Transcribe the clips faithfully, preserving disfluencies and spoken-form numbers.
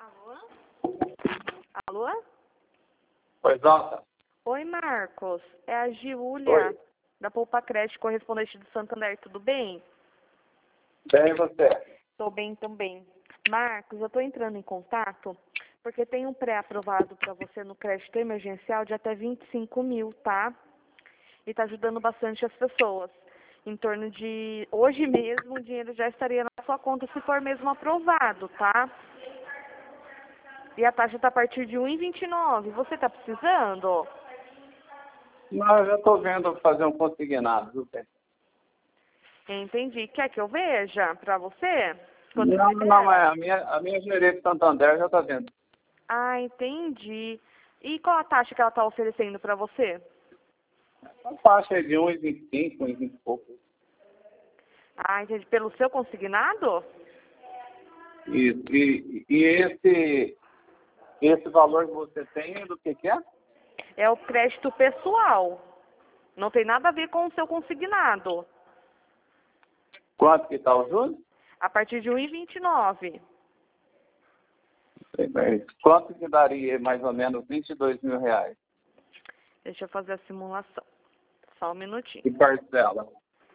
Alô? Alô? Pois não. Oi, Marcos. É a Giulia, Oi. da Poupa Creche, correspondente do Santander. Tudo bem? Bem, e você? Estou bem também. Marcos, eu estou entrando em contato porque tem um pré-aprovado para você no crédito emergencial de até vinte e cinco mil, tá? E está ajudando bastante as pessoas. Em torno de... Hoje mesmo o dinheiro já estaria na sua conta se for mesmo aprovado, tá? E a taxa está a partir de um vírgula vinte e nove. Você está precisando? Não, eu já estou vendo fazer um consignado, viu, Pedro? Entendi. Quer que eu veja para você? Quando Não, você não, der? é a minha, a minha gerente Santander já está vendo. Ah, entendi. E qual a taxa que ela está oferecendo para você? Uma faixa aí de um vírgula vinte e cinco, um vírgula vinte e pouco. Ah, entendi. Pelo seu consignado? Isso. E, e esse, esse valor que você tem, do que que é? É o crédito pessoal. Não tem nada a ver com o seu consignado. Quanto que está o juros? A partir de um vírgula vinte e nove. Quanto que daria mais ou menos vinte e dois mil reais? Deixa eu fazer a simulação. Só um minutinho. Que parcela?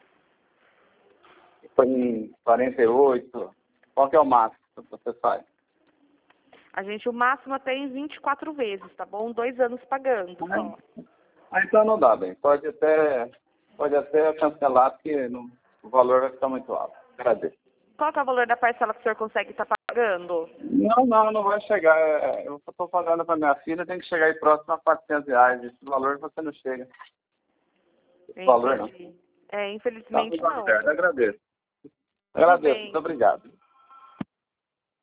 Foi em quarenta e oito. Qual que é o máximo que você faz? A gente, o máximo até em vinte e quatro vezes, tá bom? Dois anos pagando só. Ah, então não dá, bem. Pode até, pode até cancelar, porque não, o valor vai ficar muito alto. Agradeço. Qual que é o valor da parcela que o senhor consegue estar pagando? Não, não, não vai chegar. É, Eu estou pagando para minha filha, tem que chegar aí próximo a quatrocentos reais. Esse valor você não chega. Esse valor não. Entendi. É, Tá, infelizmente tudo não. certo. Agradeço. Tudo Agradeço. bem. Muito obrigado.